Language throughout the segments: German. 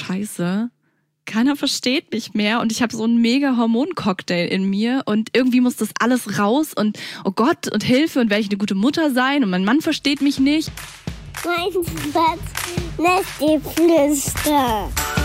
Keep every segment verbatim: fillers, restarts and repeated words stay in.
Scheiße, keiner versteht mich mehr und ich habe so einen mega Hormoncocktail in mir und irgendwie muss das alles raus und oh Gott und Hilfe und werde ich eine gute Mutter sein und mein Mann versteht mich nicht. Mein Spatz lässt die Flüster.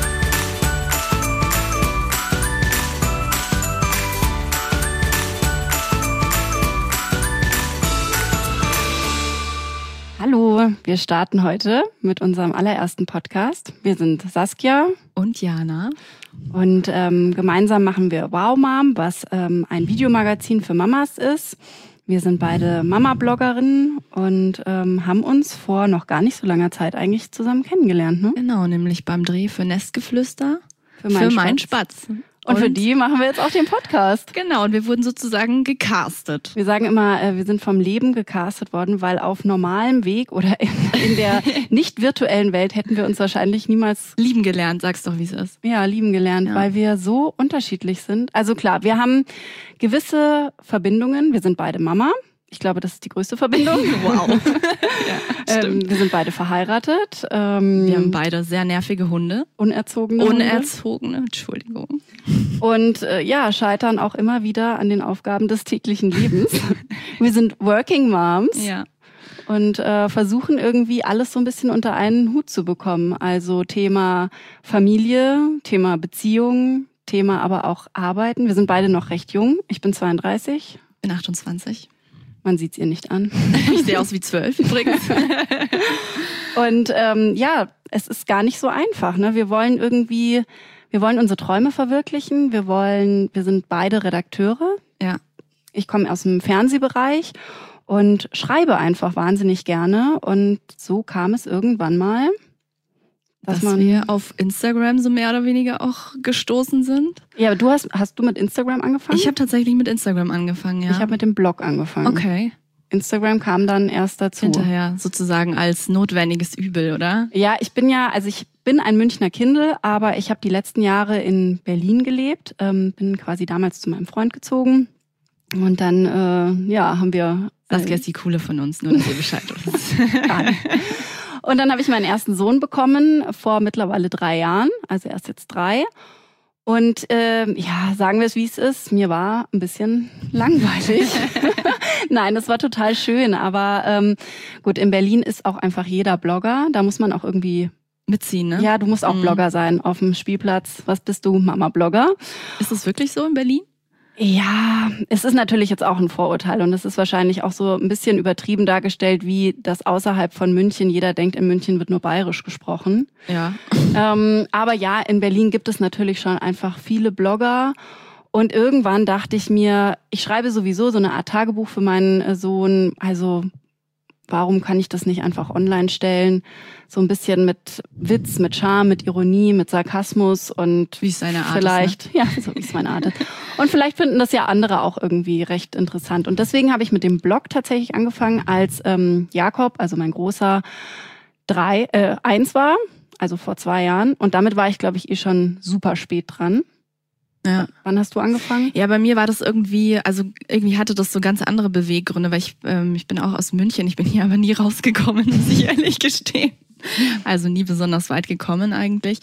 Hallo, wir starten heute mit unserem allerersten Podcast. Wir sind Saskia und Jana und ähm, gemeinsam machen wir Wow Mom, was ähm, ein Videomagazin für Mamas ist. Wir sind beide Mama-Bloggerinnen und ähm, haben uns vor noch gar nicht so langer Zeit eigentlich zusammen kennengelernt. Ne? Genau, nämlich beim Dreh für Nestgeflüster für, mein für Spatz. meinen Spatz. Und, und für die machen wir jetzt auch den Podcast. Genau, und wir wurden sozusagen gecastet. Wir sagen immer, wir sind vom Leben gecastet worden, weil auf normalem Weg oder in, in der nicht virtuellen Welt hätten wir uns wahrscheinlich niemals... Lieben gelernt, sag's doch, wie es ist. Ja, lieben gelernt, ja. Weil wir so unterschiedlich sind. Also klar, wir haben gewisse Verbindungen. Wir sind beide Mama. Ich glaube, das ist die größte Verbindung. Wow. Ja, ähm, wir sind beide verheiratet. Ähm, wir haben beide sehr nervige Hunde. Unerzogene Unerzogene, Hunde. Entschuldigung. Und äh, ja, scheitern auch immer wieder an den Aufgaben des täglichen Lebens. Wir sind Working Moms. Ja. Und äh, versuchen irgendwie alles so ein bisschen unter einen Hut zu bekommen. Also Thema Familie, Thema Beziehung, Thema aber auch Arbeiten. Wir sind beide noch recht jung. Ich bin zweiunddreißig. Ich bin achtundzwanzig. Man sieht's ihr nicht an. Ich sehe aus wie zwölf übrigens. Und ähm, ja, es ist gar nicht so einfach. Ne? Wir wollen irgendwie, wir wollen unsere Träume verwirklichen. Wir wollen, wir sind beide Redakteure. Ja. Ich komme aus dem Fernsehbereich und schreibe einfach wahnsinnig gerne. Und so kam es irgendwann mal, dass, dass wir auf Instagram so mehr oder weniger auch gestoßen sind. Ja, du hast, hast du mit Instagram angefangen? Ich habe tatsächlich mit Instagram angefangen, ja. Ich habe mit dem Blog angefangen. Okay. Instagram kam dann erst dazu. Hinterher, sozusagen als notwendiges Übel, oder? Ja, ich bin ja, also ich bin ein Münchner Kindl, aber ich habe die letzten Jahre in Berlin gelebt, ähm, bin quasi damals zu meinem Freund gezogen und dann, äh, ja, haben wir... Saskia ist die Coole von uns, nur dass ihr Bescheid wisst. Und dann habe ich meinen ersten Sohn bekommen vor mittlerweile drei Jahren, also erst jetzt drei. Und äh, ja, sagen wir es, wie es ist, mir war ein bisschen langweilig. Nein, das war total schön, aber ähm, gut, in Berlin ist auch einfach jeder Blogger, da muss man auch irgendwie... mitziehen, ne? Ja, du musst auch mhm. Blogger sein auf dem Spielplatz. Was bist du? Mama-Blogger. Ist das wirklich so in Berlin? Ja, es ist natürlich jetzt auch ein Vorurteil und es ist wahrscheinlich auch so ein bisschen übertrieben dargestellt, wie das außerhalb von München, jeder denkt, in München wird nur bayerisch gesprochen. Ja. Ähm, aber ja, in Berlin gibt es natürlich schon einfach viele Blogger und irgendwann dachte ich mir, ich schreibe sowieso so eine Art Tagebuch für meinen Sohn, also warum kann ich das nicht einfach online stellen? So ein bisschen mit Witz, mit Charme, mit Ironie, mit Sarkasmus und wie es seine Art vielleicht, ist, ne? ja, so wie es meine Art ist. Und vielleicht finden das ja andere auch irgendwie recht interessant. Und deswegen habe ich mit dem Blog tatsächlich angefangen, als ähm, Jakob, also mein Großer, drei, äh, eins war, also vor zwei Jahren. Und damit war ich, glaube ich, eh schon super spät dran. Ja. Wann hast du angefangen? Ja, bei mir war das irgendwie, also irgendwie hatte das so ganz andere Beweggründe, weil ich, ähm, ich bin auch aus München, ich bin hier aber nie rausgekommen, muss ich ehrlich gestehen. Also nie besonders weit gekommen eigentlich.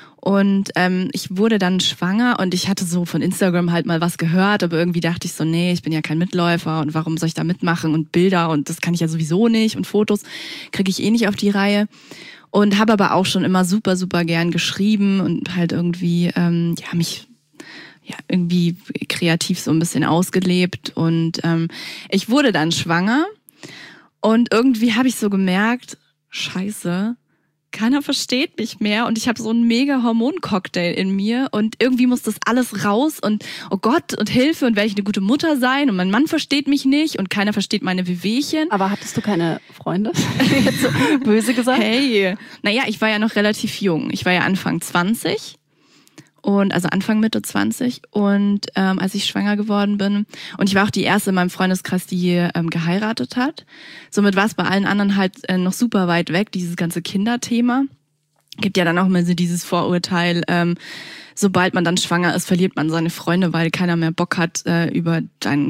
Und ähm, ich wurde dann schwanger und ich hatte so von Instagram halt mal was gehört, aber irgendwie dachte ich so, nee, ich bin ja kein Mitläufer und warum soll ich da mitmachen und Bilder und das kann ich ja sowieso nicht und Fotos kriege ich eh nicht auf die Reihe. Und habe aber auch schon immer super, super gern geschrieben und halt irgendwie, ähm, ja, mich... ja, irgendwie kreativ so ein bisschen ausgelebt und ähm, ich wurde dann schwanger und irgendwie habe ich so gemerkt, scheiße, keiner versteht mich mehr und ich habe so einen mega Hormoncocktail in mir und irgendwie muss das alles raus und oh Gott und Hilfe und werde ich eine gute Mutter sein und mein Mann versteht mich nicht und keiner versteht meine Wehwehchen. Aber hattest du keine Freunde? Jetzt so böse gesagt. Hey, naja, ich war ja noch relativ jung, ich war ja Anfang zwanzig. Und also Anfang Mitte zwanzig und ähm, als ich schwanger geworden bin und ich war auch die erste in meinem Freundeskreis, die ähm, geheiratet hat. Somit war es bei allen anderen halt äh, noch super weit weg, dieses ganze Kinderthema. Gibt ja dann auch immer so dieses Vorurteil, ähm, sobald man dann schwanger ist, verliert man seine Freunde, weil keiner mehr Bock hat, äh, über dein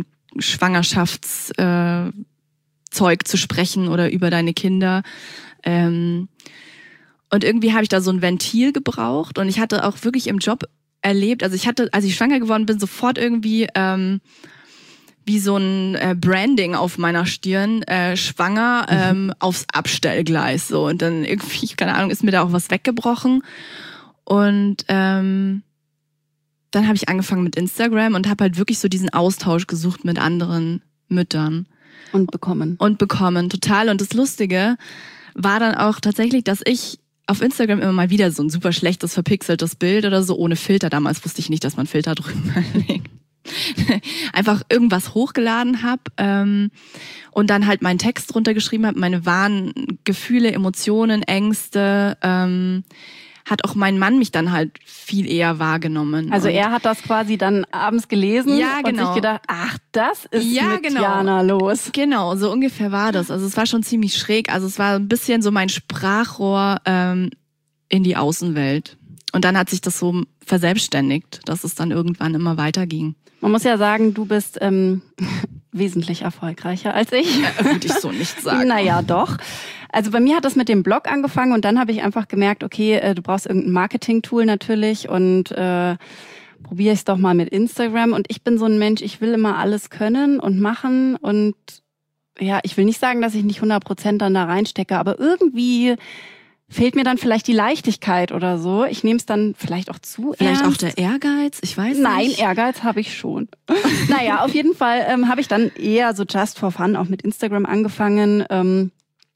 Schwangerschaftszeug äh, zu sprechen oder über deine Kinder. Ähm, Und irgendwie habe ich da so ein Ventil gebraucht und ich hatte auch wirklich im Job erlebt, also ich hatte, als ich schwanger geworden bin, sofort irgendwie ähm, wie so ein äh, Branding auf meiner Stirn, äh, schwanger ähm, aufs Abstellgleis. So. Und dann irgendwie, keine Ahnung, ist mir da auch was weggebrochen. Und ähm, dann habe ich angefangen mit Instagram und habe halt wirklich so diesen Austausch gesucht mit anderen Müttern. Und bekommen. Und bekommen, total. Und das Lustige war dann auch tatsächlich, dass ich auf Instagram immer mal wieder so ein super schlechtes, verpixeltes Bild oder so, ohne Filter. Damals wusste ich nicht, dass man Filter drüber legt. Einfach irgendwas hochgeladen habe ähm, und dann halt meinen Text runtergeschrieben habe, meine wahren Gefühle, Emotionen, Ängste. Ähm, hat auch mein Mann mich dann halt viel eher wahrgenommen. Also und er hat das quasi dann abends gelesen ja, genau. und sich gedacht, ach, das ist ja, mit genau. Jana los. Genau, so ungefähr war das. Also es war schon ziemlich schräg. Also es war ein bisschen so mein Sprachrohr ähm, in die Außenwelt. Und dann hat sich das so verselbstständigt, dass es dann irgendwann immer weiterging. Man muss ja sagen, du bist ähm, wesentlich erfolgreicher als ich. Äh, würde ich so nicht sagen. Naja, doch. Also bei mir hat das mit dem Blog angefangen und dann habe ich einfach gemerkt, okay, äh, du brauchst irgendein Marketing-Tool natürlich und äh, probiere ich es doch mal mit Instagram. Und ich bin so ein Mensch, ich will immer alles können und machen und ja, ich will nicht sagen, dass ich nicht hundert Prozent dann da reinstecke, aber irgendwie fehlt mir dann vielleicht die Leichtigkeit oder so. Ich nehme es dann vielleicht auch zu Vielleicht ernst. auch der Ehrgeiz, ich weiß Nein, nicht. Ehrgeiz habe ich schon. Naja, auf jeden Fall ähm, habe ich dann eher so just for fun auch mit Instagram angefangen. Ähm,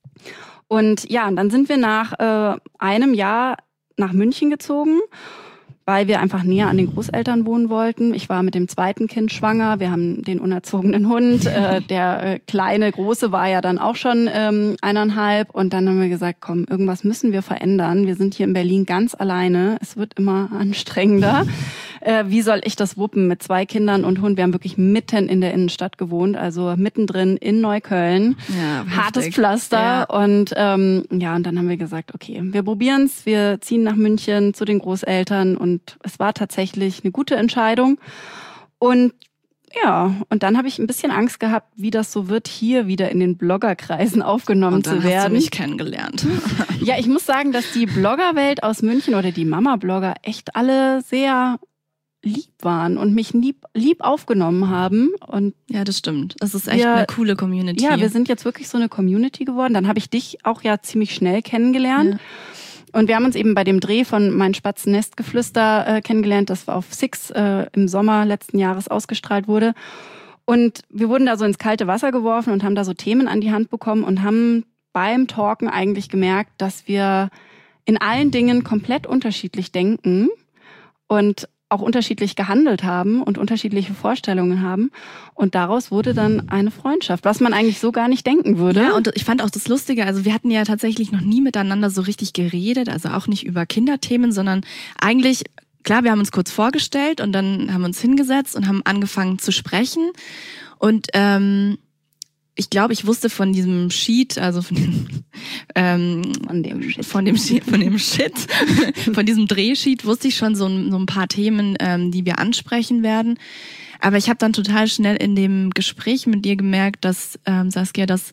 und ja, und dann sind wir nach äh, einem Jahr nach München gezogen, weil wir einfach näher an den Großeltern wohnen wollten. Ich war mit dem zweiten Kind schwanger, wir haben den unerzogenen Hund, äh, der äh, kleine, große war ja dann auch schon ähm, eineinhalb und dann haben wir gesagt, komm, irgendwas müssen wir verändern. Wir sind hier in Berlin ganz alleine, es wird immer anstrengender. Äh, wie soll ich das wuppen mit zwei Kindern und Hund? Wir haben wirklich mitten in der Innenstadt gewohnt, also mittendrin in Neukölln. Ja, hartes heftig. Pflaster Ja. und ähm, ja, und dann haben wir gesagt, okay, wir probieren's, wir ziehen nach München zu den Großeltern und es war tatsächlich eine gute Entscheidung. Und ja, und dann habe ich ein bisschen Angst gehabt, wie das so wird, hier wieder in den Bloggerkreisen aufgenommen Und dann zu werden. hast du mich kennengelernt. Ja, ich muss sagen, dass die Bloggerwelt aus München oder die Mama-Blogger echt alle sehr lieb waren und mich lieb, lieb aufgenommen haben. Und Ja, das stimmt. Das ist echt Ja, eine coole Community. ja, wir sind jetzt wirklich so eine Community geworden. Dann habe ich dich auch ja ziemlich schnell kennengelernt. Ja. Und wir haben uns eben bei dem Dreh von Mein Spatzennestgeflüster äh, kennengelernt, das auf Six äh, im Sommer letzten Jahres ausgestrahlt wurde. Und wir wurden da so ins kalte Wasser geworfen und haben da so Themen an die Hand bekommen und haben beim Talken eigentlich gemerkt, dass wir in allen Dingen komplett unterschiedlich denken und auch unterschiedlich gehandelt haben und unterschiedliche Vorstellungen haben. Und daraus wurde dann eine Freundschaft, was man eigentlich so gar nicht denken würde. Ja, und ich fand auch das Lustige, also wir hatten ja tatsächlich noch nie miteinander so richtig geredet, also auch nicht über Kinderthemen, sondern eigentlich, klar, wir haben uns kurz vorgestellt und dann haben wir uns hingesetzt und haben angefangen zu sprechen. Und ähm, ich glaube, ich wusste von diesem Sheet, also von dem, ähm, Von dem Shit. von dem Shit, von dem Shit, von diesem Drehsheet wusste ich schon so ein, so ein paar Themen, ähm, die wir ansprechen werden. Aber ich habe dann total schnell in dem Gespräch mit dir gemerkt, dass ähm, Saskia, dass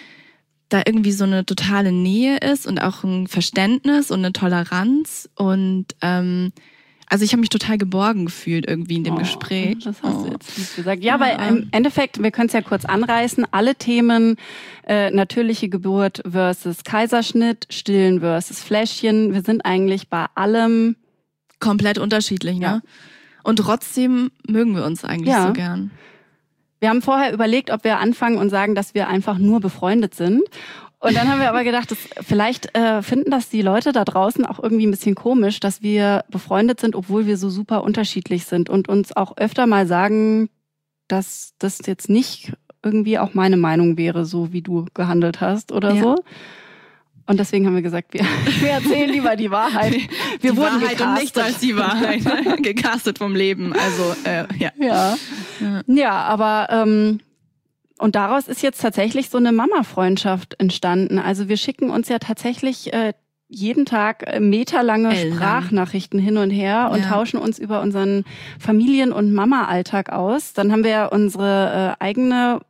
da irgendwie so eine totale Nähe ist und auch ein Verständnis und eine Toleranz und ähm, also ich habe mich total geborgen gefühlt irgendwie in dem Oh, Gespräch. Das hast du Oh. jetzt nicht gesagt. Ja, weil im Endeffekt, wir können es ja kurz anreißen, alle Themen, äh, natürliche Geburt versus Kaiserschnitt, Stillen versus Fläschchen, wir sind eigentlich bei allem. Komplett unterschiedlich, ne? Ja. Und trotzdem mögen wir uns eigentlich Ja. so gern. Wir haben vorher überlegt, ob wir anfangen und sagen, dass wir einfach nur befreundet sind. Und dann haben wir aber gedacht, dass vielleicht äh, finden das die Leute da draußen auch irgendwie ein bisschen komisch, dass wir befreundet sind, obwohl wir so super unterschiedlich sind und uns auch öfter mal sagen, dass das jetzt nicht irgendwie auch meine Meinung wäre, so wie du gehandelt hast oder Ja. so. Und deswegen haben wir gesagt, wir, wir erzählen lieber die Wahrheit. Wir die wurden Wahrheit und gecastet. nichts als die Wahrheit. Gecastet vom Leben. Also, äh, ja. Ja, Ja. ja, aber ähm, und daraus ist jetzt tatsächlich so eine Mama-Freundschaft entstanden. Also wir schicken uns ja tatsächlich äh, jeden Tag äh, meterlange Ellang. Sprachnachrichten hin und her und Ja. tauschen uns über unseren Familien- und Mama-Alltag aus. Dann haben wir ja unsere äh, eigene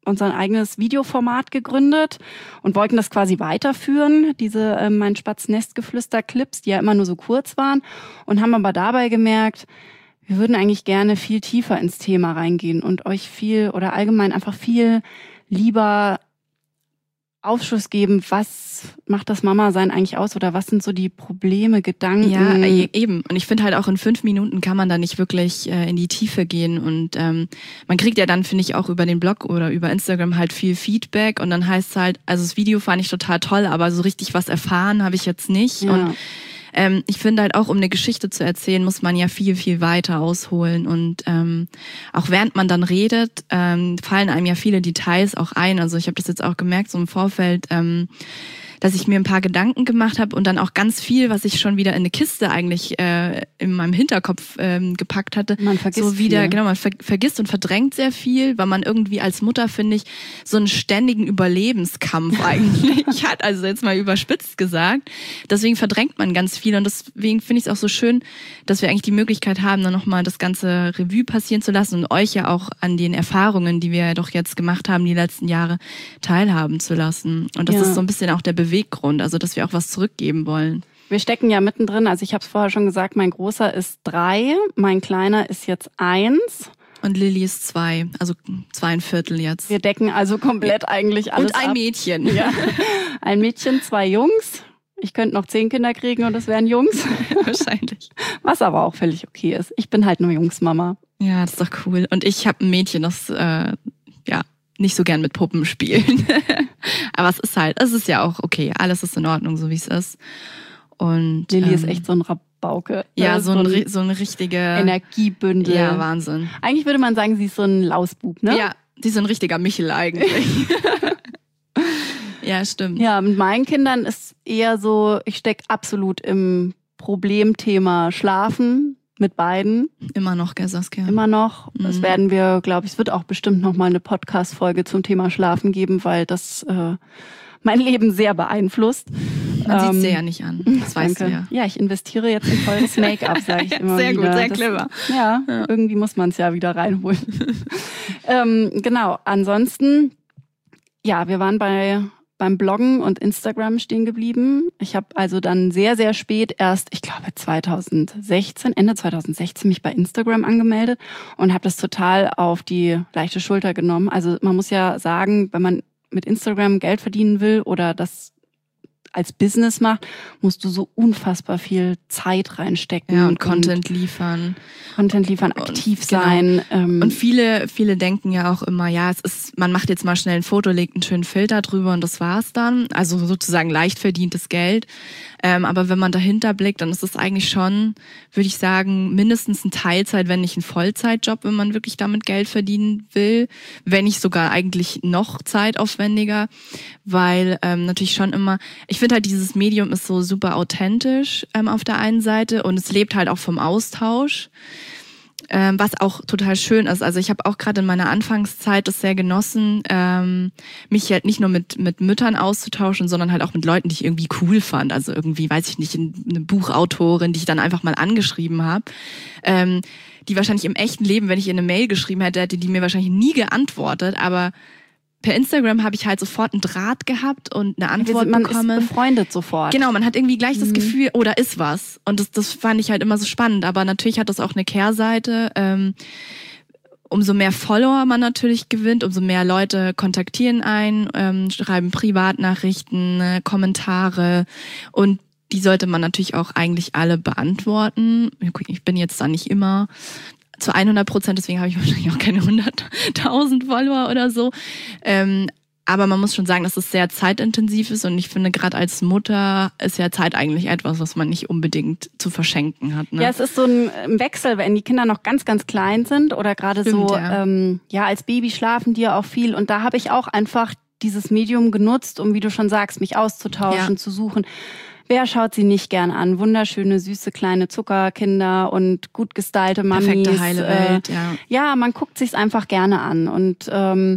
unser eigenes Videoformat gegründet und wollten das quasi weiterführen, diese äh, Mein Spatz-Nestgeflüster-Clips, die ja immer nur so kurz waren, und haben aber dabei gemerkt, wir würden eigentlich gerne viel tiefer ins Thema reingehen und euch viel oder allgemein einfach viel lieber Aufschluss geben, was macht das Mama-Sein eigentlich aus oder was sind so die Probleme, Gedanken? Ja, eben. Und ich finde halt auch in fünf Minuten kann man da nicht wirklich äh, in die Tiefe gehen und ähm, man kriegt ja dann, finde ich, auch über den Blog oder über Instagram halt viel Feedback und dann heißt es halt, also das Video fand ich total toll, aber so richtig was erfahren habe ich jetzt nicht. Ja. Und Ähm, ich finde halt auch, um eine Geschichte zu erzählen, muss man ja viel, viel weiter ausholen. Und ähm, auch während man dann redet, ähm, fallen einem ja viele Details auch ein. Also ich habe das jetzt auch gemerkt, so im Vorfeld, ähm, dass ich mir ein paar Gedanken gemacht habe und dann auch ganz viel, was ich schon wieder in eine Kiste eigentlich äh, in meinem Hinterkopf ähm, gepackt hatte. Man vergisst so wieder, viel. genau, man ver- vergisst und verdrängt sehr viel, weil man irgendwie als Mutter, finde ich, so einen ständigen Überlebenskampf eigentlich hat. Also jetzt mal überspitzt gesagt. Deswegen verdrängt man ganz viel und deswegen finde ich es auch so schön, dass wir eigentlich die Möglichkeit haben, dann nochmal das ganze Revue passieren zu lassen und euch ja auch an den Erfahrungen, die wir ja doch jetzt gemacht haben, die letzten Jahre teilhaben zu lassen. Und das Ja. ist so ein bisschen auch der Beweggrund, also dass wir auch was zurückgeben wollen. Wir stecken ja mittendrin, also ich habe es vorher schon gesagt, mein Großer ist drei, mein Kleiner ist jetzt eins. Und Lilly ist zwei, also zwei ein Viertel jetzt. Wir decken also komplett eigentlich alles Und ein ab. Mädchen. Ja. Ein Mädchen, zwei Jungs. Ich könnte noch zehn Kinder kriegen und es wären Jungs. Wahrscheinlich. Was aber auch völlig okay ist. Ich bin halt nur Jungsmama. Ja, das ist doch cool. Und ich habe ein Mädchen, das äh, ja nicht so gern mit Puppen spielen. Aber es ist halt, es ist ja auch okay. Alles ist in Ordnung, so wie es ist. Und Lilly ähm, ist echt so ein Rabauke. ja, Das so, ist ein, ri- so eine richtige Energiebündel. Ja, Wahnsinn. Eigentlich würde man sagen, sie ist so ein Lausbub, ne? Ja, die ist so ein richtiger Michel eigentlich. Ja, stimmt. Ja, mit meinen Kindern ist eher so, ich stecke absolut im Problemthema Schlafen mit beiden. Immer noch, gell, Saskia? Immer noch. Das Mhm. werden wir, glaube ich, es wird auch bestimmt noch mal eine Podcast-Folge zum Thema Schlafen geben, weil das äh, mein Leben sehr beeinflusst. Man sieht Ähm, es dir ja nicht an. Das weißt Danke. du ja. Ja, ich investiere jetzt in teures Make-up, sage ich Ja, immer sehr wieder. gut, sehr Das- clever. Ja, Ja. irgendwie muss man es ja wieder reinholen. ähm, genau, ansonsten, ja, wir waren bei beim Bloggen und Instagram stehen geblieben. Ich habe also dann sehr, sehr spät erst, ich glaube zweitausendsechzehn, Ende zweitausendsechzehn mich bei Instagram angemeldet und habe das total auf die leichte Schulter genommen. Also man muss ja sagen, wenn man mit Instagram Geld verdienen will oder das als Business macht, musst du so unfassbar viel Zeit reinstecken. Ja, und Content liefern. Content liefern, Und- aktiv genau. sein. Ähm, Und viele, viele denken ja auch immer, ja, es ist, man macht jetzt mal schnell ein Foto, legt einen schönen Filter drüber und das war's dann. Also sozusagen leicht verdientes Geld. Ähm, aber wenn man dahinter blickt, dann ist es eigentlich schon, würde ich sagen, mindestens ein Teilzeit, wenn nicht ein Vollzeitjob, wenn man wirklich damit Geld verdienen will. Wenn nicht sogar eigentlich noch zeitaufwendiger. Weil ähm, natürlich schon immer, ich finde halt, dieses Medium ist so super authentisch ähm, auf der einen Seite und es lebt halt auch vom Austausch. Ähm, was auch total schön ist. Also ich habe auch gerade in meiner Anfangszeit das sehr genossen, ähm, mich halt nicht nur mit mit Müttern auszutauschen, sondern halt auch mit Leuten, die ich irgendwie cool fand. Also irgendwie, weiß ich nicht, eine Buchautorin, die ich dann einfach mal angeschrieben habe. Ähm, die wahrscheinlich im echten Leben, wenn ich ihr eine Mail geschrieben hätte, hätte die mir wahrscheinlich nie geantwortet. Aber per Instagram habe ich halt sofort einen Draht gehabt und eine wir Antwort sind, man bekommen. ist befreundet sofort. Genau, man hat irgendwie gleich das Mhm. Gefühl, oh, da ist was. Und das, das fand ich halt immer so spannend. Aber natürlich hat das auch eine Kehrseite. Ähm, umso mehr Follower man natürlich gewinnt, umso mehr Leute kontaktieren einen, ähm, schreiben Privatnachrichten, äh, Kommentare und die sollte man natürlich auch eigentlich alle beantworten. Ich bin jetzt da nicht immer zu hundert Prozent, deswegen habe ich wahrscheinlich auch keine hunderttausend Follower oder so. Ähm, aber man muss schon sagen, dass es sehr zeitintensiv ist und ich finde, gerade als Mutter ist ja Zeit eigentlich etwas, was man nicht unbedingt zu verschenken hat. Ne? Ja, es ist so ein Wechsel, wenn die Kinder noch ganz, ganz klein sind oder gerade Stimmt, so, ja. ähm, ja, als Baby schlafen die ja auch viel und da habe ich auch einfach dieses Medium genutzt, um, wie du schon sagst, mich auszutauschen, Ja. zu suchen. Wer schaut sie nicht gern an? Wunderschöne, süße, kleine Zuckerkinder und gut gestylte Mamis. Perfekte heile Welt, äh, ja. Ja, man guckt sich's einfach gerne an und ähm,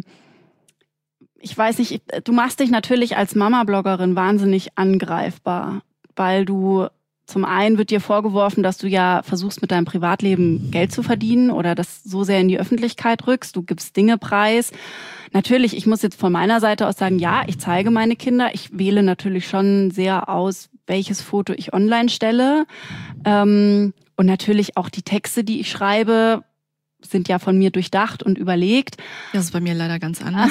ich weiß nicht, du machst dich natürlich als Mama-Bloggerin wahnsinnig angreifbar, weil du zum einen wird dir vorgeworfen, dass du ja versuchst, mit deinem Privatleben Geld zu verdienen oder das so sehr in die Öffentlichkeit rückst. Du gibst Dinge preis. Natürlich, ich muss jetzt von meiner Seite aus sagen, ja, ich zeige meine Kinder. Ich wähle natürlich schon sehr aus, welches Foto ich online stelle. Ähm, und natürlich auch die Texte, die ich schreibe, sind ja von mir durchdacht und überlegt. Das ist bei mir leider ganz anders.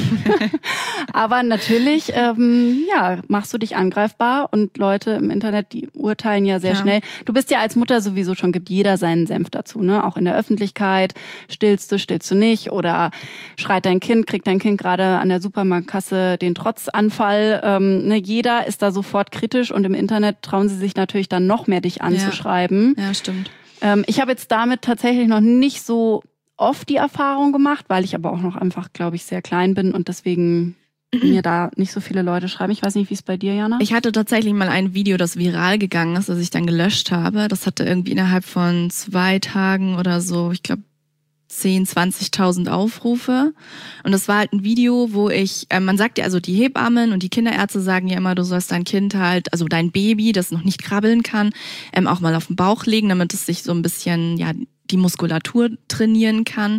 Aber natürlich, ähm, ja, machst du dich angreifbar und Leute im Internet, die urteilen ja sehr ja. schnell. Du bist ja als Mutter sowieso schon, gibt jeder seinen Senf dazu, ne? Auch in der Öffentlichkeit. Stillst du, stillst du nicht? Oder schreit dein Kind, kriegt dein Kind gerade an der Supermarktkasse den Trotzanfall? Ähm, ne? Jeder ist da sofort kritisch und im Internet trauen sie sich natürlich dann noch mehr, dich anzuschreiben. Ja, ja stimmt. Ich habe jetzt damit tatsächlich noch nicht so oft die Erfahrung gemacht, weil ich aber auch noch einfach, glaube ich, sehr klein bin und deswegen mir da nicht so viele Leute schreiben. Ich weiß nicht, wie es bei dir, Jana? Ich hatte tatsächlich mal ein Video, das viral gegangen ist, das ich dann gelöscht habe. Das hatte irgendwie innerhalb von zwei Tagen oder so, ich glaube, zehntausend, zwanzigtausend Aufrufe. Und das war halt ein Video, wo ich, äh, man sagt ja, also die Hebammen und die Kinderärzte sagen ja immer, du sollst dein Kind halt, also dein Baby, das noch nicht krabbeln kann, ähm, auch mal auf den Bauch legen, damit es sich so ein bisschen, ja, die Muskulatur trainieren kann.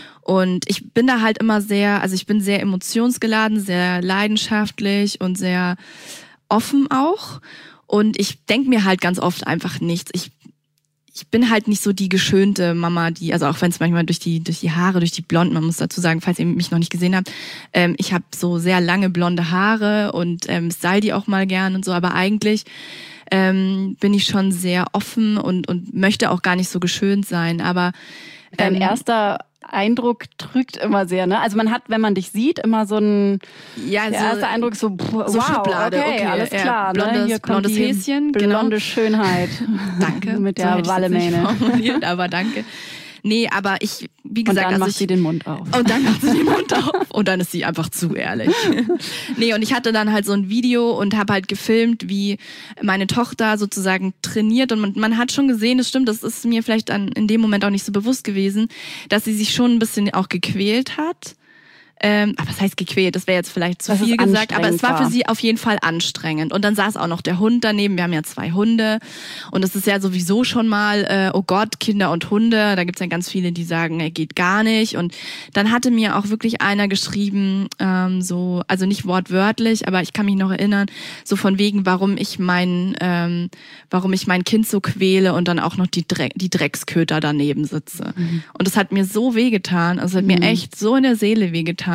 Und ich bin da halt immer sehr, also ich bin sehr emotionsgeladen, sehr leidenschaftlich und sehr offen auch. Und ich denke mir halt ganz oft einfach nichts. Ich Ich bin halt nicht so die geschönte Mama, die, also auch wenn es manchmal durch die durch die Haare, durch die Blonden, man muss dazu sagen, falls ihr mich noch nicht gesehen habt, ähm, ich habe so sehr lange blonde Haare und ähm, style die auch mal gern und so, aber eigentlich ähm, bin ich schon sehr offen und und möchte auch gar nicht so geschönt sein, aber ähm, dein erster Eindruck trügt immer sehr, ne? Also man hat, wenn man dich sieht, immer so ein ja, der so, erste Eindruck so, wow, so Schublade, okay, okay, alles klar, ja, blondes, ne? Hier kommt blondes die Häschen, blonde genau. Schönheit. Danke. Mit der so Wallemähne. Aber danke. Nee, aber ich, wie gesagt, und dann also macht ich, sie den Mund auf. Und dann macht sie den Mund auf. Und dann ist sie einfach zu ehrlich. Nee, und ich hatte dann halt so ein Video und habe halt gefilmt, wie meine Tochter sozusagen trainiert. Und man, man hat schon gesehen, das stimmt, das ist mir vielleicht dann in dem Moment auch nicht so bewusst gewesen, dass sie sich schon ein bisschen auch gequält hat. Ähm, aber was heißt gequält? Das wäre jetzt vielleicht zu das viel gesagt, aber es war war. für sie auf jeden Fall anstrengend. Und dann saß auch noch der Hund daneben. Wir haben ja zwei Hunde und es ist ja sowieso schon mal, äh, oh Gott, Kinder und Hunde. Da gibt's ja ganz viele, die sagen, er geht gar nicht. Und dann hatte mir auch wirklich einer geschrieben, ähm, so, also nicht wortwörtlich, aber ich kann mich noch erinnern, so von wegen, warum ich mein, ähm, warum ich mein Kind so quäle und dann auch noch die, Dreck, die Drecksköter daneben sitze. Mhm. Und das hat mir so wehgetan. Also es hat mhm. mir echt so in der Seele wehgetan.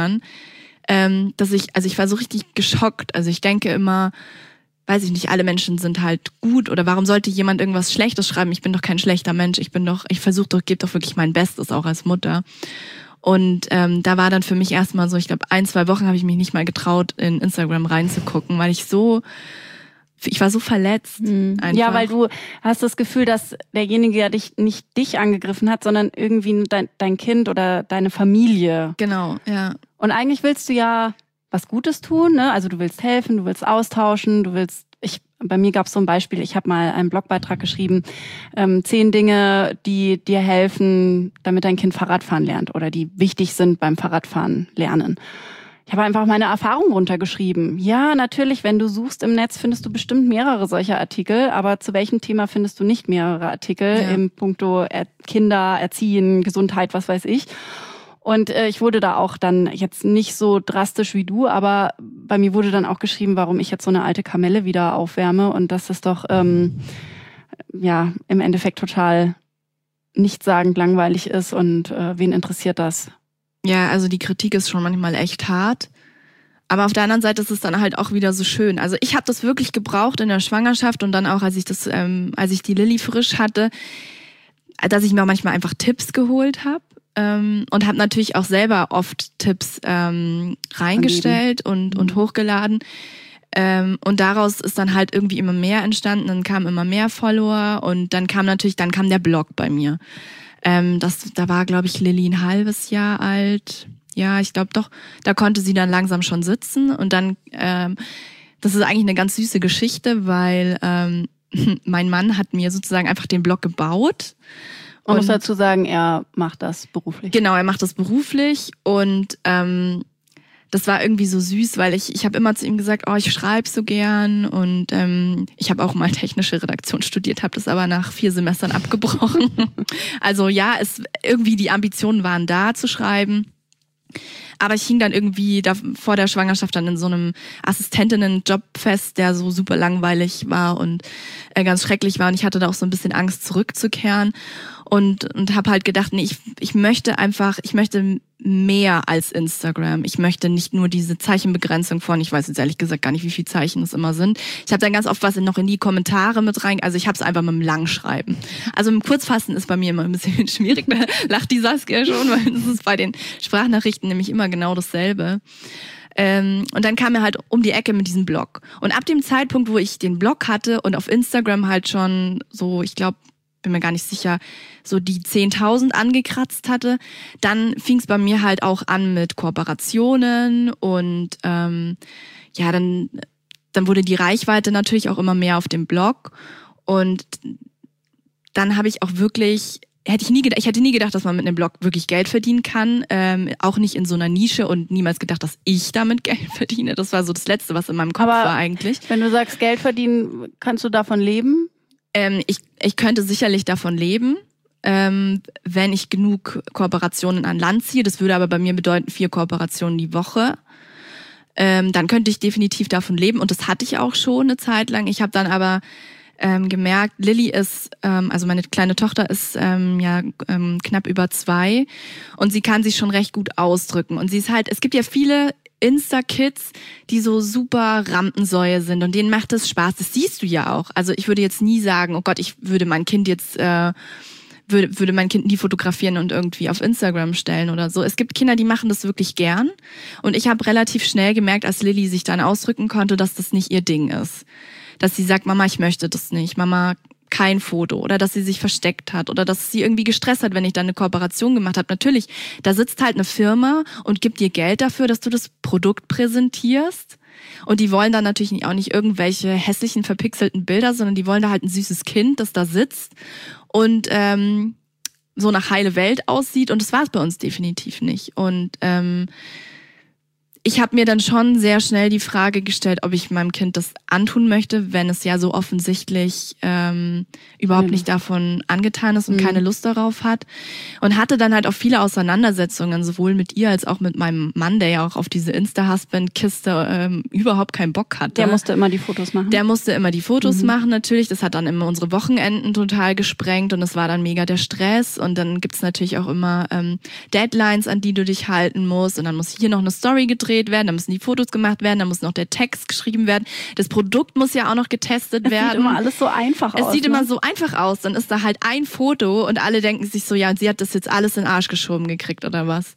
Ähm, dass ich, also ich war so richtig geschockt. Also ich denke immer, weiß ich nicht, alle Menschen sind halt gut oder warum sollte jemand irgendwas Schlechtes schreiben? Ich bin doch kein schlechter Mensch. Ich bin doch, ich versuche doch, gebe doch wirklich mein Bestes auch als Mutter. Und ähm, da war dann für mich erstmal so, ich glaube, ein, zwei Wochen habe ich mich nicht mal getraut, in Instagram reinzugucken, weil ich so Ich war so verletzt. Mhm. Ja, weil du hast das Gefühl, dass derjenige ja dich nicht dich angegriffen hat, sondern irgendwie dein, dein Kind oder deine Familie. Genau, ja. Und eigentlich willst du ja was Gutes tun, ne? Also du willst helfen, du willst austauschen, du willst. Ich bei mir gab es so ein Beispiel. Ich habe mal einen Blogbeitrag geschrieben: ähm, zehn Dinge, die dir helfen, damit dein Kind Fahrradfahren lernt oder die wichtig sind beim Fahrradfahren lernen. Ich habe einfach meine Erfahrung runtergeschrieben. Ja, natürlich, wenn du suchst im Netz, findest du bestimmt mehrere solcher Artikel, aber zu welchem Thema findest du nicht mehrere Artikel ja. im Punkto er- Kinder, Erziehen, Gesundheit, was weiß ich. Und äh, ich wurde da auch dann jetzt nicht so drastisch wie du, aber bei mir wurde dann auch geschrieben, warum ich jetzt so eine alte Kamelle wieder aufwärme und dass das doch ähm, ja im Endeffekt total nichtssagend langweilig ist und äh, wen interessiert das? Ja, also die Kritik ist schon manchmal echt hart. Aber auf der anderen Seite ist es dann halt auch wieder so schön. Also ich habe das wirklich gebraucht in der Schwangerschaft und dann auch, als ich das, ähm, als ich die Lilly frisch hatte, dass ich mir auch manchmal einfach Tipps geholt habe ähm, und habe natürlich auch selber oft Tipps ähm, reingestellt und und hochgeladen. Ähm, und daraus ist dann halt irgendwie immer mehr entstanden. Dann kamen immer mehr Follower und dann kam natürlich, dann kam der Blog bei mir. Ähm, das, da war, glaube ich, Lilly ein halbes Jahr alt. Ja, ich glaube doch, da konnte sie dann langsam schon sitzen. Und dann, ähm, das ist eigentlich eine ganz süße Geschichte, weil ähm, mein Mann hat mir sozusagen einfach den Blog gebaut. Man muss dazu sagen, er macht das beruflich. Genau, er macht das beruflich und ähm, das war irgendwie so süß, weil ich ich habe immer zu ihm gesagt, oh, ich schreibe so gern und ähm, ich habe auch mal technische Redaktion studiert, habe das aber nach vier Semestern abgebrochen. Also ja, es irgendwie die Ambitionen waren da zu schreiben. Aber ich hing dann irgendwie da vor der Schwangerschaft dann in so einem Assistentinnen-Job fest, der so super langweilig war und äh, ganz schrecklich war. Und ich hatte da auch so ein bisschen Angst, zurückzukehren. Und, und habe halt gedacht, nee, ich, ich möchte einfach, ich möchte mehr als Instagram. Ich möchte nicht nur diese Zeichenbegrenzung von, ich weiß jetzt ehrlich gesagt gar nicht, wie viele Zeichen es immer sind. Ich habe dann ganz oft was noch in die Kommentare mit rein. Also ich habe es einfach mit dem Langschreiben. Also im Kurzfassen ist bei mir immer ein bisschen schwierig. Da lacht die Saskia schon, weil das ist bei den Sprachnachrichten nämlich immer genau dasselbe. Ähm, und dann kam er halt um die Ecke mit diesem Blog. Und ab dem Zeitpunkt, wo ich den Blog hatte und auf Instagram halt schon so, ich glaube, bin mir gar nicht sicher, so die zehntausend angekratzt hatte, dann fing es bei mir halt auch an mit Kooperationen und ähm, ja, dann, dann wurde die Reichweite natürlich auch immer mehr auf dem Blog und dann habe ich auch wirklich, hätte ich nie gedacht, ich hätte nie gedacht, dass man mit einem Blog wirklich Geld verdienen kann, ähm, auch nicht in so einer Nische und niemals gedacht, dass ich damit Geld verdiene. Das war so das Letzte, was in meinem Kopf Aber war eigentlich. Wenn du sagst, Geld verdienen, kannst du davon leben? Ähm, ich, ich könnte sicherlich davon leben, ähm, wenn ich genug Kooperationen an Land ziehe. Das würde aber bei mir bedeuten, vier Kooperationen die Woche. Ähm, dann könnte ich definitiv davon leben. Und das hatte ich auch schon eine Zeit lang. Ich habe dann aber ähm, gemerkt, Lilly ist, ähm, also meine kleine Tochter ist ähm, ja ähm, knapp über zwei und sie kann sich schon recht gut ausdrücken. Und sie ist halt, es gibt ja viele Insta-Kids, die so super Rampensäue sind und denen macht das Spaß. Das siehst du ja auch. Also ich würde jetzt nie sagen, oh Gott, ich würde mein Kind jetzt, äh, würde, würde mein Kind nie fotografieren und irgendwie auf Instagram stellen oder so. Es gibt Kinder, die machen das wirklich gern. Und ich habe relativ schnell gemerkt, als Lilly sich dann ausdrücken konnte, dass das nicht ihr Ding ist. Dass sie sagt, Mama, ich möchte das nicht. Mama, kein Foto oder dass sie sich versteckt hat oder dass sie irgendwie gestresst hat, wenn ich dann eine Kooperation gemacht habe. Natürlich, da sitzt halt eine Firma und gibt dir Geld dafür, dass du das Produkt präsentierst. Und die wollen dann natürlich auch nicht irgendwelche hässlichen, verpixelten Bilder, sondern die wollen da halt ein süßes Kind, das da sitzt und ähm, so nach heile Welt aussieht. Und das war es bei uns definitiv nicht. Und ähm, ich habe mir dann schon sehr schnell die Frage gestellt, ob ich meinem Kind das antun möchte, wenn es ja so offensichtlich ähm, überhaupt mhm. nicht davon angetan ist und mhm. keine Lust darauf hat. Und hatte dann halt auch viele Auseinandersetzungen, sowohl mit ihr als auch mit meinem Mann, der ja auch auf diese Insta-Husband-Kiste ähm, überhaupt keinen Bock hatte. Der musste immer die Fotos machen? Der musste immer die Fotos mhm. machen, natürlich. Das hat dann immer unsere Wochenenden total gesprengt und es war dann mega der Stress. Und dann gibt's natürlich auch immer ähm, Deadlines, an die du dich halten musst. Und dann muss hier noch eine Story gedreht werden, dann müssen die Fotos gemacht werden, dann muss noch der Text geschrieben werden. Das Produkt muss ja auch noch getestet es werden. Es sieht immer alles so einfach es aus. Es sieht ne? immer so einfach aus. Dann ist da halt ein Foto und alle denken sich so, ja, und sie hat das jetzt alles in den Arsch geschoben gekriegt oder was?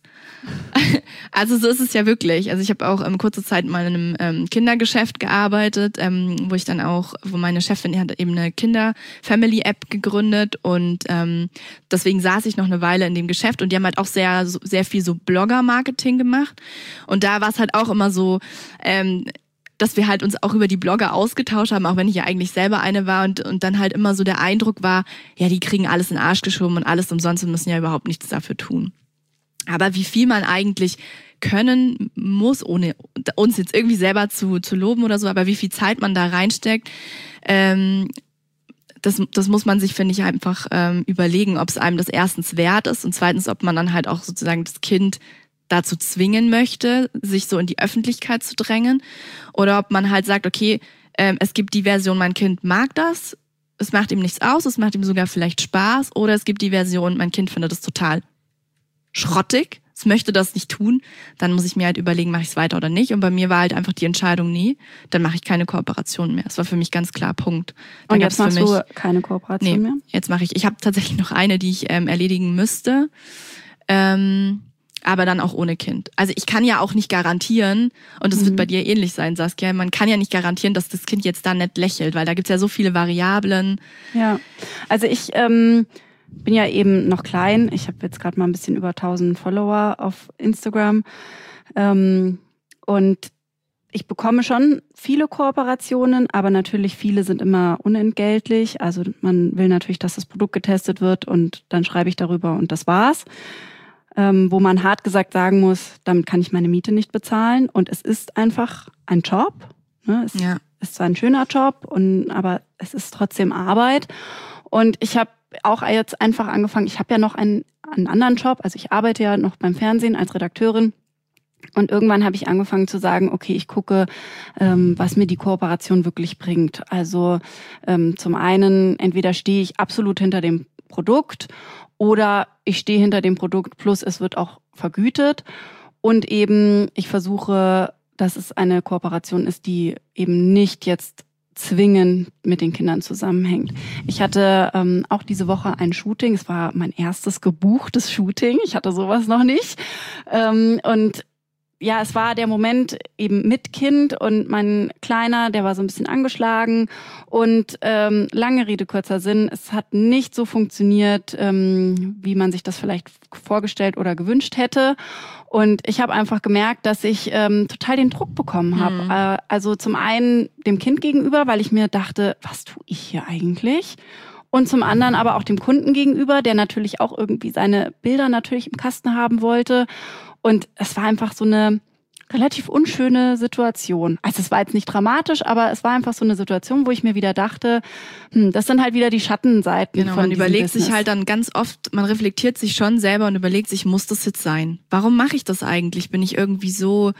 Also so ist es ja wirklich. Also ich habe auch ähm, kurze Zeit mal in einem ähm, Kindergeschäft gearbeitet, ähm, wo ich dann auch, wo meine Chefin, die hat eben eine Kinder-Family-App gegründet und ähm, deswegen saß ich noch eine Weile in dem Geschäft und die haben halt auch sehr, sehr viel so Blogger-Marketing gemacht und da war es halt auch immer so, ähm, dass wir halt uns auch über die Blogger ausgetauscht haben, auch wenn ich ja eigentlich selber eine war und, und dann halt immer so der Eindruck war, ja, die kriegen alles in den Arsch geschoben und alles umsonst und müssen ja überhaupt nichts dafür tun. Aber wie viel man eigentlich können muss, ohne uns jetzt irgendwie selber zu, zu loben oder so, aber wie viel Zeit man da reinsteckt, ähm, das, das muss man sich, finde ich, einfach ähm, überlegen, ob es einem das erstens wert ist und zweitens, ob man dann halt auch sozusagen das Kind dazu zwingen möchte, sich so in die Öffentlichkeit zu drängen oder ob man halt sagt, okay, ähm, es gibt die Version, mein Kind mag das, es macht ihm nichts aus, es macht ihm sogar vielleicht Spaß oder es gibt die Version, mein Kind findet das total schrottig, es möchte das nicht tun, dann muss ich mir halt überlegen, mache ich es weiter oder nicht. Und bei mir war halt einfach die Entscheidung, nee, dann mache ich keine Kooperation mehr. Das war für mich ganz klar, Punkt. Dann und jetzt machst mich, du keine Kooperation nee, mehr? Jetzt mache ich, ich habe tatsächlich noch eine, die ich ähm, erledigen müsste, ähm, aber dann auch ohne Kind. Also ich kann ja auch nicht garantieren, und das mhm. wird bei dir ähnlich sein, Saskia, man kann ja nicht garantieren, dass das Kind jetzt da nicht lächelt, weil da gibt's ja so viele Variablen. Ja, also ich... Ähm bin ja eben noch klein. Ich habe jetzt gerade mal ein bisschen über tausend Follower auf Instagram. Ähm, und ich bekomme schon viele Kooperationen, aber natürlich viele sind immer unentgeltlich. Also man will natürlich, dass das Produkt getestet wird und dann schreibe ich darüber und das war's. ähm, wo man hart gesagt sagen muss, damit kann ich meine Miete nicht bezahlen. Und es ist einfach ein Job. Ne? Es Ja. ist zwar ein schöner Job, und, aber es ist trotzdem Arbeit. Und ich habe auch jetzt einfach angefangen, ich habe ja noch einen, einen anderen Job, also ich arbeite ja noch beim Fernsehen als Redakteurin. Und irgendwann habe ich angefangen zu sagen, okay, ich gucke, ähm, was mir die Kooperation wirklich bringt. Also ähm, zum einen, entweder stehe ich absolut hinter dem Produkt oder ich stehe hinter dem Produkt, plus es wird auch vergütet. Und eben, ich versuche, dass es eine Kooperation ist, die eben nicht jetzt zwingend mit den Kindern zusammenhängt. Ich hatte ähm, auch diese Woche ein Shooting. Es war mein erstes gebuchtes Shooting. Ich hatte sowas noch nicht. Ähm, und ja, es war der Moment eben mit Kind und mein Kleiner, der war so ein bisschen angeschlagen und ähm, lange Rede, kurzer Sinn, es hat nicht so funktioniert, ähm, wie man sich das vielleicht vorgestellt oder gewünscht hätte. Und ich habe einfach gemerkt, dass ich ähm, total den Druck bekommen habe. Mhm. Äh, also zum einen dem Kind gegenüber, weil ich mir dachte, was tue ich hier eigentlich? Und zum anderen aber auch dem Kunden gegenüber, der natürlich auch irgendwie seine Bilder natürlich im Kasten haben wollte. Und es war einfach so eine relativ unschöne Situation. Also es war jetzt nicht dramatisch, aber es war einfach so eine Situation, wo ich mir wieder dachte, hm, das sind halt wieder die Schattenseiten genau, von man überlegt Business. sich halt dann ganz oft, man reflektiert sich schon selber und überlegt sich, muss das jetzt sein? Warum mache ich das eigentlich? Bin ich irgendwie so...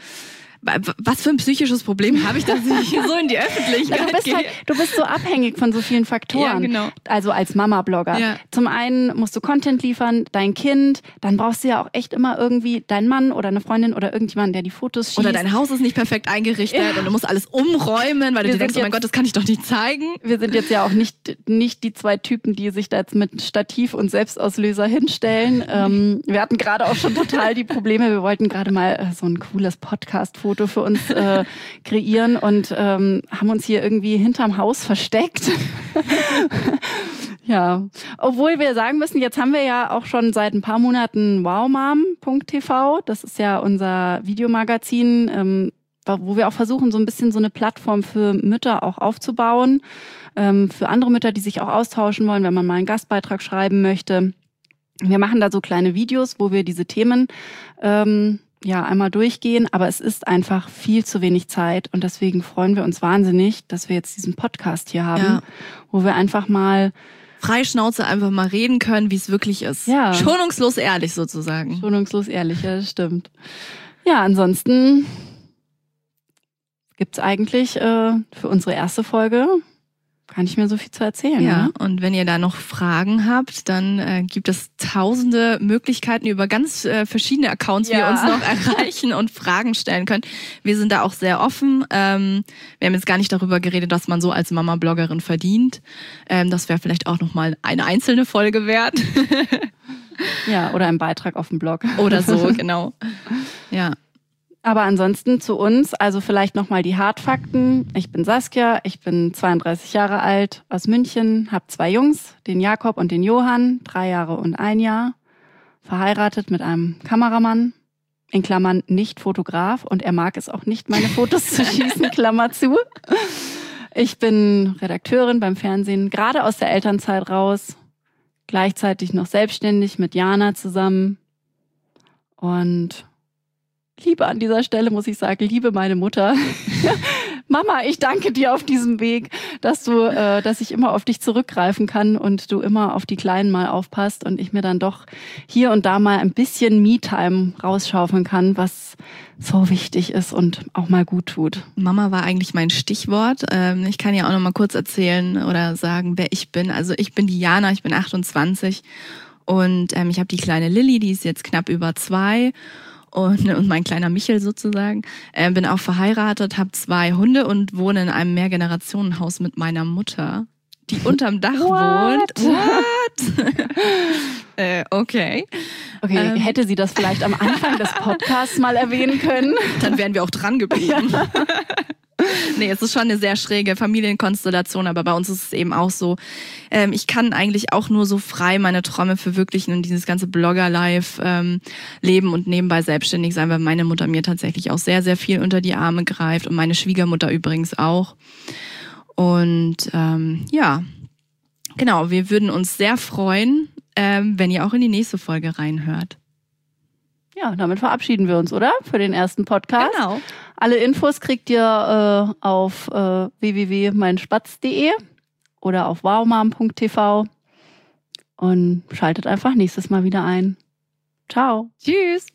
Was für ein psychisches Problem habe ich, dass ich so in die Öffentlichkeit du bist gehe? Halt, du bist so abhängig von so vielen Faktoren. Ja, genau. Also als Mama-Blogger. Ja. Zum einen musst du Content liefern, dein Kind, dann brauchst du ja auch echt immer irgendwie deinen Mann oder eine Freundin oder irgendjemand, der die Fotos schießt. Oder dein Haus ist nicht perfekt eingerichtet ja. und du musst alles umräumen, weil du dir denkst, oh mein Gott, das kann ich doch nicht zeigen. Wir sind jetzt ja auch nicht, nicht die zwei Typen, die sich da jetzt mit Stativ und Selbstauslöser hinstellen. Ähm, wir hatten gerade auch schon total die Probleme. Wir wollten gerade mal äh, so ein cooles Podcast-Foto für uns äh, kreieren und ähm, haben uns hier irgendwie hinterm Haus versteckt. Ja, obwohl wir sagen müssen, jetzt haben wir ja auch schon seit ein paar Monaten wowmom punkt t v. Das ist ja unser Videomagazin, ähm, wo wir auch versuchen, so ein bisschen so eine Plattform für Mütter auch aufzubauen, ähm, für andere Mütter, die sich auch austauschen wollen, wenn man mal einen Gastbeitrag schreiben möchte. Wir machen da so kleine Videos, wo wir diese Themen ähm, ja einmal durchgehen, aber es ist einfach viel zu wenig Zeit und deswegen freuen wir uns wahnsinnig, dass wir jetzt diesen Podcast hier haben, ja. wo wir einfach mal Freischnauze einfach mal reden können, wie es wirklich ist. Ja. Schonungslos ehrlich sozusagen. Schonungslos ehrlich, ja, das stimmt. Ja, ansonsten gibt's eigentlich äh, für unsere erste Folge gar nicht mehr so viel zu erzählen. Ja, ne? Und wenn ihr da noch Fragen habt, dann äh, gibt es tausende Möglichkeiten über ganz äh, verschiedene Accounts, ja. wie ihr uns noch erreichen und Fragen stellen könnt. Wir sind da auch sehr offen. Ähm, wir haben jetzt gar nicht darüber geredet, was man so als Mama-Bloggerin verdient. Ähm, das wäre vielleicht auch nochmal eine einzelne Folge wert. Ja, oder ein Beitrag auf dem Blog. Oder so, genau. Ja. Aber ansonsten zu uns, also vielleicht nochmal die Hardfakten. Ich bin Saskia, ich bin zweiunddreißig Jahre alt, aus München, habe zwei Jungs, den Jakob und den Johann, drei Jahre und ein Jahr, verheiratet mit einem Kameramann, in Klammern nicht Fotograf und er mag es auch nicht, meine Fotos zu schießen, Klammer zu. Ich bin Redakteurin beim Fernsehen, gerade aus der Elternzeit raus, gleichzeitig noch selbstständig mit Jana zusammen und Liebe an dieser Stelle, muss ich sagen, liebe meine Mutter. Mama, ich danke dir auf diesem Weg, dass du, äh, dass ich immer auf dich zurückgreifen kann und du immer auf die Kleinen mal aufpasst und ich mir dann doch hier und da mal ein bisschen Me-Time rausschaufeln kann, was so wichtig ist und auch mal gut tut. Mama war eigentlich mein Stichwort. Ähm, ich kann ja auch noch mal kurz erzählen oder sagen, wer ich bin. Also ich bin die Jana, ich bin achtundzwanzig und ähm, ich habe die kleine Lilly, die ist jetzt knapp über zwei. Und, und mein kleiner Michel sozusagen. Äh, bin auch verheiratet, habe zwei Hunde und wohne in einem Mehrgenerationenhaus mit meiner Mutter, die unterm Dach What? wohnt. What? äh, okay. Okay, ähm. hätte sie das vielleicht am Anfang des Podcasts mal erwähnen können? Dann wären wir auch dran geblieben. Ja. Nee, es ist schon eine sehr schräge Familienkonstellation, aber bei uns ist es eben auch so, ähm, ich kann eigentlich auch nur so frei meine Träume verwirklichen und dieses ganze Blogger-Life ähm, leben und nebenbei selbstständig sein, weil meine Mutter mir tatsächlich auch sehr, sehr viel unter die Arme greift und meine Schwiegermutter übrigens auch. Und ähm, ja, genau, wir würden uns sehr freuen, ähm, wenn ihr auch in die nächste Folge reinhört. Ja, damit verabschieden wir uns, oder? Für den ersten Podcast. Genau. Alle Infos kriegt ihr äh, auf äh, w w w punkt mein spatz punkt d e oder auf wowmom punkt t v und schaltet einfach nächstes Mal wieder ein. Ciao. Tschüss.